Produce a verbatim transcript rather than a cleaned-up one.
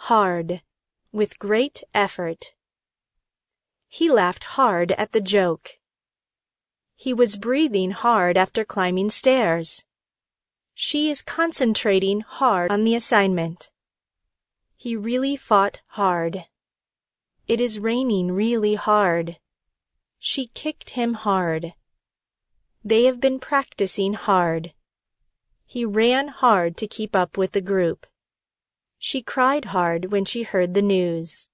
hard, with great effort. He laughed hard at the joke. He was breathing hard after climbing stairs. She is concentrating hard on the assignment. He really fought hard. It is raining really hard. She kicked him hard. They have been practicing hard. He ran hard to keep up with the group. She cried hard when she heard the news.